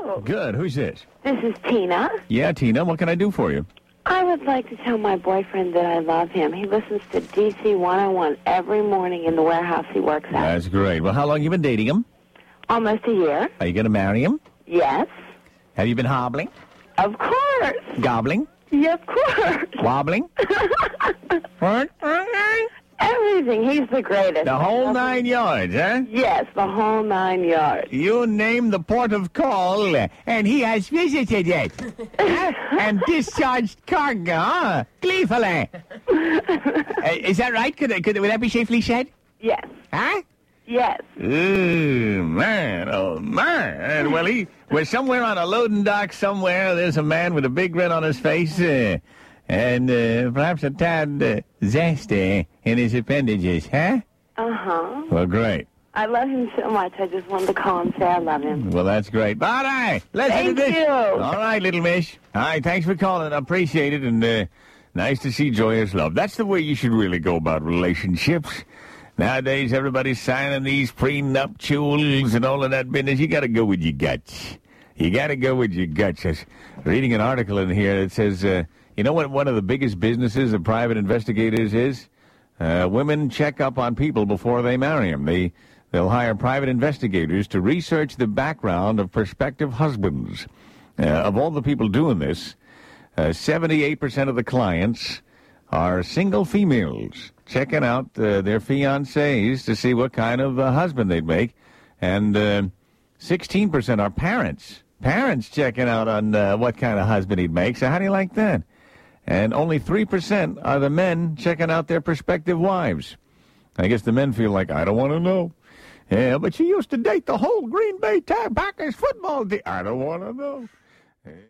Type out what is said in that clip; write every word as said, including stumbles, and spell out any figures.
Hello. Good. Who's this? This is Tina. Yeah, Tina. What can I do for you? I would like to tell my boyfriend that I love him. He listens to D C one oh one every morning in the warehouse he works at. That's great. Well, how long you been dating him? Almost a year. Are you going to marry him? Yes. Have you been hobbling? Of course. Gobbling? Yeah, of course. Wobbling? What? Everything. He's the greatest. The whole nine yards, huh? Yes, the whole nine yards. You name the port of call, and he has visited it. Huh? And discharged cargo, huh? Gleefully. uh, is that right? Could, could, would that be safely said? Yes. Huh? Yes. Ooh, man, oh, man. Well, he was somewhere on a loading dock somewhere. There's a man with a big grin on his face, uh, and uh, perhaps a tad uh, zesty in his appendages, huh? Uh-huh. Well, great. I love him so much. I just wanted to call and say I love him. Well, that's great. All right. Listen Thank to this. you. All right, little miss. All right, thanks for calling. I appreciate it, and uh, nice to see joyous love. That's the way you should really go about relationships. Nowadays, everybody's signing these prenuptials and all of that business. You got to go with your guts. You got to go with your guts. I was reading an article in here that says, uh, you know what one of the biggest businesses of private investigators is? Uh, women check up on people before they marry them. They, they'll hire private investigators to research the background of prospective husbands. Uh, of all the people doing this, uh, seventy-eight percent of the clients are single females checking out uh, their fiancés to see what kind of uh, husband they'd make. And uh, sixteen percent are parents. Parents checking out on uh, what kind of husband he'd make. So how do you like that? And only three percent are the men checking out their prospective wives. I guess the men feel like, I don't want to know. Yeah, but she used to date the whole Green Bay Packers football team. I don't want to know.